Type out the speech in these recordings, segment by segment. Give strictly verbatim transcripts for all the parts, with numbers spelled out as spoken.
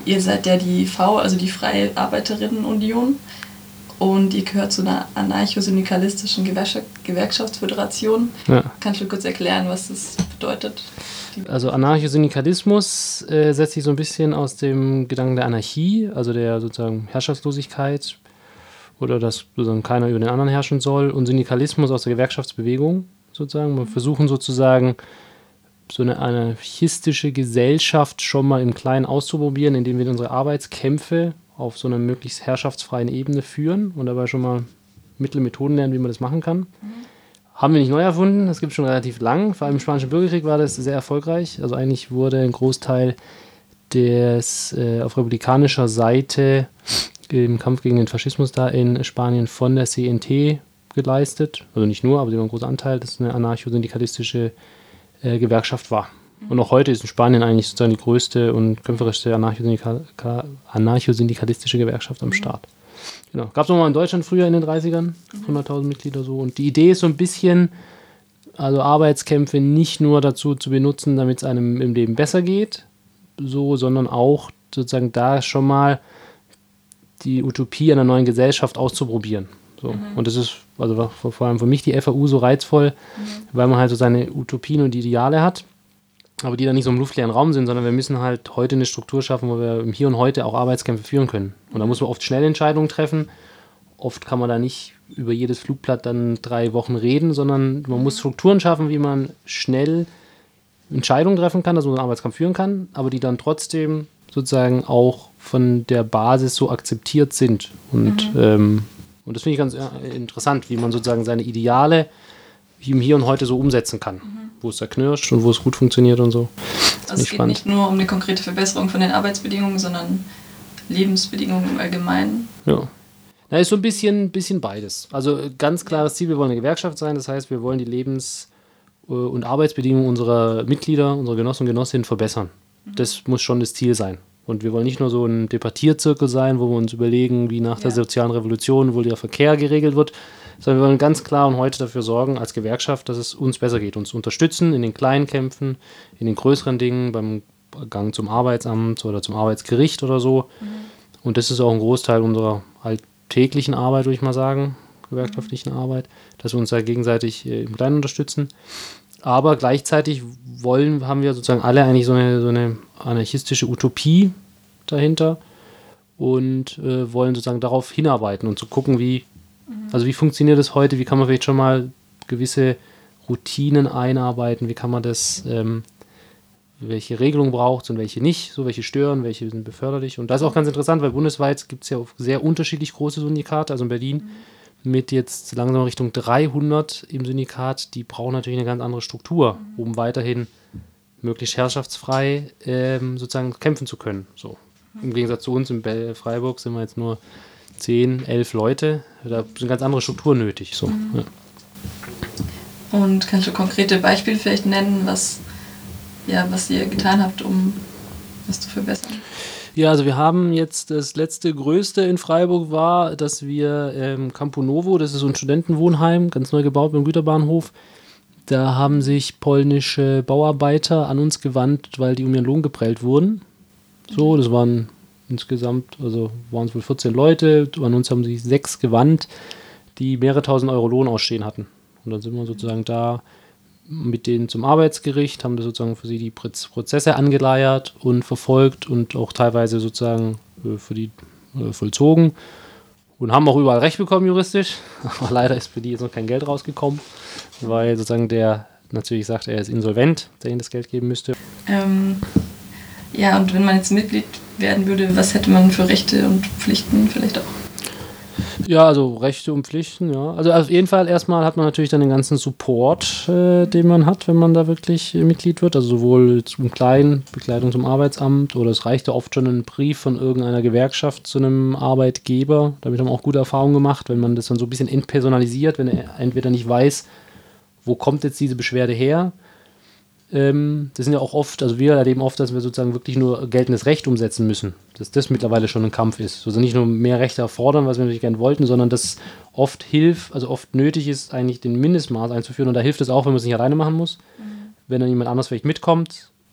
ihr seid ja die V, also die Freie Arbeiterinnenunion. Und ihr gehört zu einer anarcho-syndikalistischen Gewerkschaftsföderation. Ja. Kannst du kurz erklären, was das bedeutet? Also Anarcho-Syndikalismus äh, setzt sich so ein bisschen aus dem Gedanken der Anarchie, also der sozusagen Herrschaftslosigkeit oder dass sozusagen keiner über den anderen herrschen soll, und Syndikalismus aus der Gewerkschaftsbewegung sozusagen. Wir versuchen sozusagen so eine anarchistische Gesellschaft schon mal im Kleinen auszuprobieren, indem wir unsere Arbeitskämpfe auf so einer möglichst herrschaftsfreien Ebene führen und dabei schon mal Mittel und Methoden lernen, wie man das machen kann. Mhm. Haben wir nicht neu erfunden, das gibt es schon relativ lang. Vor allem im Spanischen Bürgerkrieg war das sehr erfolgreich. Also eigentlich wurde ein Großteil des äh, auf republikanischer Seite im Kampf gegen den Faschismus da in Spanien von der C N T geleistet. Also nicht nur, aber sie war ein großer Anteil, dass es eine anarcho-syndikalistische äh, Gewerkschaft war. Und auch heute ist in Spanien eigentlich sozusagen die größte und kämpferischste anarcho-syndika- anarcho-syndikalistische Gewerkschaft am Start. Genau. Gab es nochmal in Deutschland früher in den dreißigern, hunderttausend Mitglieder so. Und die Idee ist so ein bisschen, also Arbeitskämpfe nicht nur dazu zu benutzen, damit es einem im Leben besser geht, so, sondern auch sozusagen da schon mal die Utopie einer neuen Gesellschaft auszuprobieren. So. Mhm. Und das ist also vor allem für mich die F A U so reizvoll, mhm. weil man halt so seine Utopien und Ideale hat, aber die dann nicht so im luftleeren Raum sind, sondern wir müssen halt heute eine Struktur schaffen, wo wir im Hier und Heute auch Arbeitskämpfe führen können. Und da muss man oft schnell Entscheidungen treffen. Oft kann man da nicht über jedes Flugblatt dann drei Wochen reden, sondern man muss Strukturen schaffen, wie man schnell Entscheidungen treffen kann, dass man einen Arbeitskampf führen kann, aber die dann trotzdem sozusagen auch von der Basis so akzeptiert sind. Und, mhm. ähm, und das finde ich ganz ja, interessant, wie man sozusagen seine Ideale im Hier und Heute so umsetzen kann. Mhm. Wo es da knirscht und wo es gut funktioniert und so. Das also es geht spannend. Nicht nur um eine konkrete Verbesserung von den Arbeitsbedingungen, sondern Lebensbedingungen im Allgemeinen. Ja. Na, ist so ein bisschen, bisschen beides. Also ganz klares Ziel, wir wollen eine Gewerkschaft sein, das heißt, wir wollen die Lebens- und Arbeitsbedingungen unserer Mitglieder, unserer Genossen und Genossinnen verbessern. Mhm. Das muss schon das Ziel sein. Und wir wollen nicht nur so ein Debattierzirkel sein, wo wir uns überlegen, wie nach ja. der sozialen Revolution wohl der Verkehr geregelt wird, sondern wir wollen ganz klar und heute dafür sorgen, als Gewerkschaft, dass es uns besser geht, uns unterstützen in den kleinen Kämpfen, in den größeren Dingen, beim Gang zum Arbeitsamt oder zum Arbeitsgericht oder so. Mhm. Und das ist auch ein Großteil unserer alltäglichen Arbeit, würde ich mal sagen, gewerkschaftlichen mhm. Arbeit, dass wir uns da gegenseitig äh, im Kleinen unterstützen. Aber gleichzeitig wollen, haben wir sozusagen alle eigentlich so eine, so eine anarchistische Utopie dahinter und äh, wollen sozusagen darauf hinarbeiten und zu gucken, wie Also wie funktioniert das heute? Wie kann man vielleicht schon mal gewisse Routinen einarbeiten? Wie kann man das, ähm, welche Regelungen braucht es und welche nicht? So, welche stören, welche sind beförderlich? Und das ist auch ganz interessant, weil bundesweit gibt es ja sehr unterschiedlich große Syndikate. Also in Berlin mhm. mit jetzt langsam Richtung dreihundert im Syndikat, die brauchen natürlich eine ganz andere Struktur, mhm. um weiterhin möglichst herrschaftsfrei ähm, sozusagen kämpfen zu können. So. Im Gegensatz zu uns in Freiburg sind wir jetzt nur zehn, elf Leute, da sind ganz andere Strukturen nötig. So. Mhm. Ja. Und kannst du konkrete Beispiele vielleicht nennen, was, ja, was ihr getan habt, um das zu verbessern? Ja, also wir haben jetzt das letzte Größte in Freiburg war, dass wir ähm, Campo Novo, das ist so ein Studentenwohnheim, ganz neu gebaut beim Güterbahnhof, da haben sich polnische Bauarbeiter an uns gewandt, weil die um ihren Lohn geprellt wurden. So, das waren insgesamt, also waren es wohl vierzehn Leute, an uns haben sich sechs gewandt, die mehrere tausend Euro Lohn ausstehen hatten. Und dann sind wir sozusagen da mit denen zum Arbeitsgericht, haben das sozusagen für sie die Prozesse angeleiert und verfolgt und auch teilweise sozusagen für die vollzogen und haben auch überall Recht bekommen juristisch. Aber leider ist für die jetzt noch kein Geld rausgekommen, weil sozusagen der natürlich sagt, er ist insolvent, der ihnen das Geld geben müsste. Ähm, ja, und wenn man jetzt Mitglied werden würde, was hätte man für Rechte und Pflichten vielleicht auch? Ja, also Rechte und Pflichten, ja. Also auf jeden Fall erstmal hat man natürlich dann den ganzen Support, äh, den man hat, wenn man da wirklich äh, Mitglied wird. Also sowohl zum Kleinen, Begleitung zum Arbeitsamt, oder es reicht ja oft schon ein Brief von irgendeiner Gewerkschaft zu einem Arbeitgeber. Damit haben wir auch gute Erfahrungen gemacht, wenn man das dann so ein bisschen entpersonalisiert, wenn er entweder nicht weiß, wo kommt jetzt diese Beschwerde her. Ähm, das sind ja auch oft, also wir erleben oft, dass wir sozusagen wirklich nur geltendes Recht umsetzen müssen. Dass das mittlerweile schon ein Kampf ist. Also nicht nur mehr Rechte erfordern, was wir natürlich gerne wollten, sondern dass oft hilft, also oft nötig ist, eigentlich den Mindestmaß einzuführen. Und da hilft es auch, wenn man es nicht alleine machen muss. Mhm. Wenn dann jemand anders vielleicht mitkommt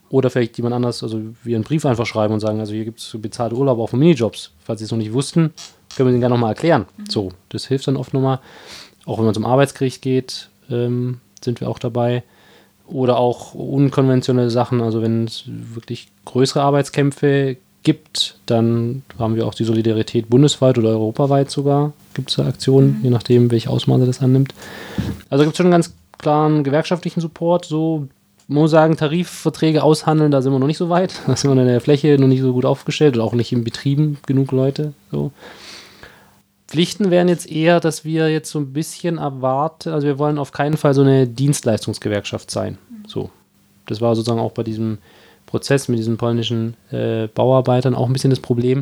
Oder vielleicht jemand anders, also wir einen Brief einfach schreiben und sagen, also hier gibt es bezahlte Urlaub auch für Minijobs. Falls Sie es noch nicht wussten, können wir den gerne nochmal erklären. Mhm. So, das hilft dann oft nochmal. Auch wenn man zum Arbeitsgericht geht, ähm, sind wir auch dabei. Oder auch unkonventionelle Sachen, also wenn es wirklich größere Arbeitskämpfe gibt, dann haben wir auch die Solidarität bundesweit oder europaweit sogar, gibt es da Aktionen, mhm. je nachdem, welche Ausmaße das annimmt. Also gibt es schon einen ganz klaren gewerkschaftlichen Support, so man muss sagen, Tarifverträge aushandeln, da sind wir noch nicht so weit. Da sind wir in der Fläche noch nicht so gut aufgestellt oder auch nicht in Betrieben genug Leute. So. Pflichten wären jetzt eher, dass wir jetzt so ein bisschen erwarten, also wir wollen auf keinen Fall so eine Dienstleistungsgewerkschaft sein. So. Das war sozusagen auch bei diesem Prozess mit diesen polnischen äh, Bauarbeitern auch ein bisschen das Problem.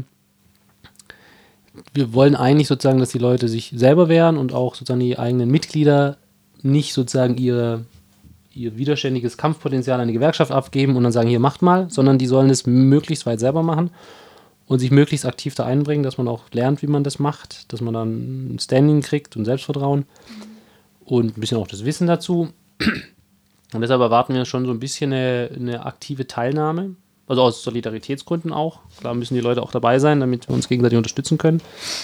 Wir wollen eigentlich sozusagen, dass die Leute sich selber wehren und auch sozusagen die eigenen Mitglieder nicht sozusagen ihre ihr widerständiges Kampfpotenzial an die Gewerkschaft abgeben und dann sagen, hier macht mal, sondern die sollen es möglichst weit selber machen und sich möglichst aktiv da einbringen, dass man auch lernt, wie man das macht, dass man dann ein Standing kriegt und Selbstvertrauen und ein bisschen auch das Wissen dazu. Und deshalb erwarten wir schon so ein bisschen eine, eine aktive Teilnahme, also aus Solidaritätsgründen auch. Klar müssen die Leute auch dabei sein, damit wir uns gegenseitig unterstützen können.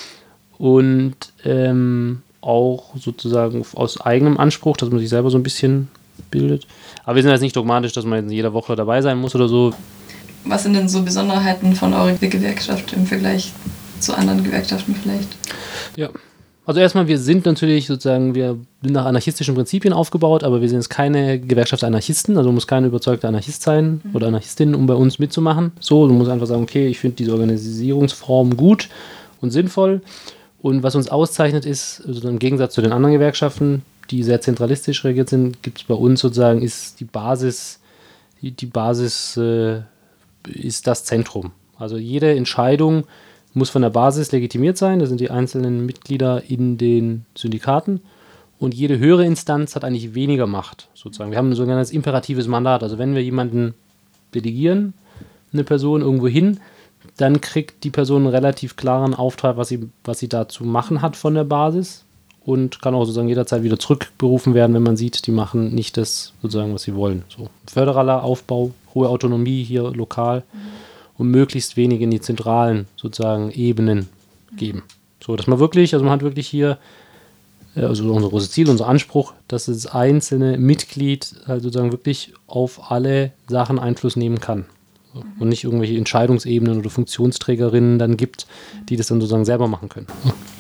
Und ähm, auch sozusagen aus eigenem Anspruch, dass man sich selber so ein bisschen bildet. Aber wir sind jetzt nicht dogmatisch, dass man in jeder Woche dabei sein muss oder so. Was sind denn so Besonderheiten von eurer Gewerkschaft im Vergleich zu anderen Gewerkschaften vielleicht? Ja, also erstmal, wir sind natürlich sozusagen, wir sind nach anarchistischen Prinzipien aufgebaut, aber wir sind jetzt keine Gewerkschaft der Anarchisten, also muss kein überzeugter Anarchist sein mhm. oder Anarchistin, um bei uns mitzumachen. So, du musst einfach sagen, okay, ich finde diese Organisierungsform gut und sinnvoll. Und was uns auszeichnet ist, also im Gegensatz zu den anderen Gewerkschaften, die sehr zentralistisch regiert sind, gibt es bei uns sozusagen, ist die Basis, die, die Basis äh, ist das Zentrum. Also jede Entscheidung muss von der Basis legitimiert sein, das sind die einzelnen Mitglieder in den Syndikaten und jede höhere Instanz hat eigentlich weniger Macht, sozusagen. Wir haben ein sogenanntes imperatives Mandat, also wenn wir jemanden delegieren, eine Person irgendwo hin, dann kriegt die Person einen relativ klaren Auftrag, was sie, was sie da zu machen hat von der Basis. Und kann auch sozusagen jederzeit wieder zurückberufen werden, wenn man sieht, die machen nicht das, sozusagen, was sie wollen. So. Föderaler Aufbau, hohe Autonomie hier lokal mhm. und möglichst wenig in die zentralen sozusagen Ebenen mhm. geben. So, dass man wirklich, also man hat wirklich hier, also unser großes Ziel, unser Anspruch, dass das einzelne Mitglied halt sozusagen wirklich auf alle Sachen Einfluss nehmen kann. So. Mhm. Und nicht irgendwelche Entscheidungsebenen oder Funktionsträgerinnen dann gibt, die das dann sozusagen selber machen können.